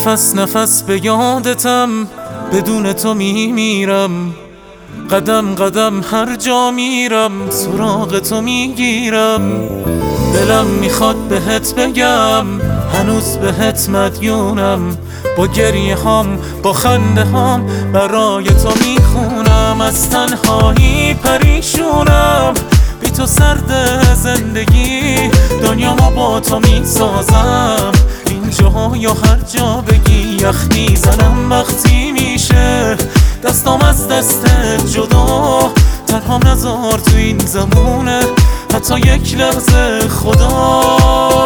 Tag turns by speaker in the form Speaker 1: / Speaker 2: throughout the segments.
Speaker 1: نفس نفس به یادتم، بدون تو میمیرم. قدم قدم هر جا میرم سراغ تو میگیرم. دلم میخواد بهت بگم هنوز بهت مدیونم. با گریه هام با خنده هام برای تو میخونم. از تنهایی پریشونم، بی تو سرد زندگی دنیامو با تو میسازم. اینجا یا هر جا بگی یخ میزنم وقتی میشه دستام از دستت جدا. تنها نذار تو این زمونه حتی یک لحظه خدا.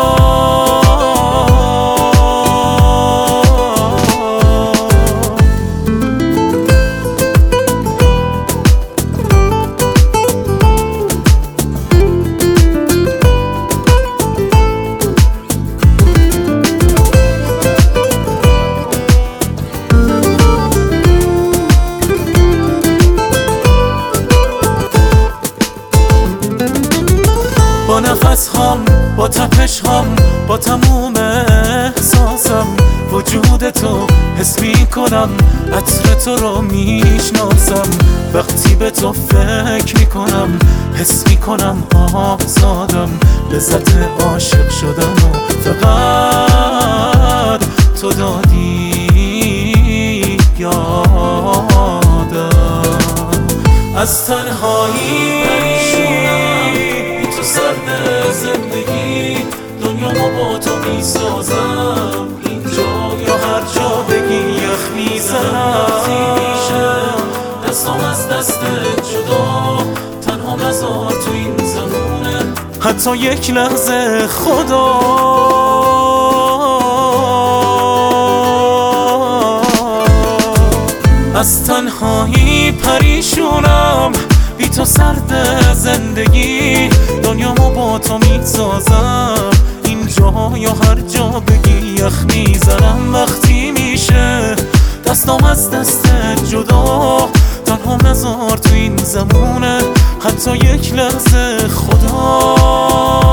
Speaker 1: با نفس هام با تپش هام با تموم احساسم وجود تو حس می کنم. عطر تو رو میشناسم وقتی به تو فکر می کنم. حس می کنم آزادم، لذت عاشق شدم و فقط تو دادی یادم. از تنهایی سرد زندگی دنیامو با تو میسازم. اینجا یا هر جا بگی یخ میزنم. دستام از دست جدا تنها نذار تو این زمونه حتی یک لحظه خدا. از تنهایی پریشونم، بی تو سرد زندگی دنیامو با تو میسازم. اینجا یا هر جا بگی یخ میزنم وقتی میشه دستام از دست جدا. تنها نذار تو این زمونه حتی یک لحظه خدا.